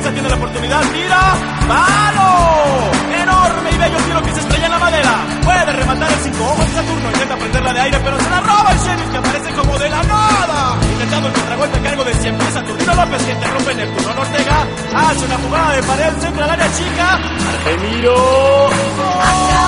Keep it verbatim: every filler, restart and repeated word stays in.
defensa tiene la oportunidad, tira, ¡palo! Enorme y bello tiro que se estrella en la madera. Puede rematar el cinco ojos de Saturno, intenta prenderla de aire, pero se la roba el Sheriff, que aparece como de la nada. Intentando el contragolpe a cargo de cien pies Saturnino López, que interrumpe Neptuno Ortega. Hace una jugada de pared, centra al área chica. Argemiro.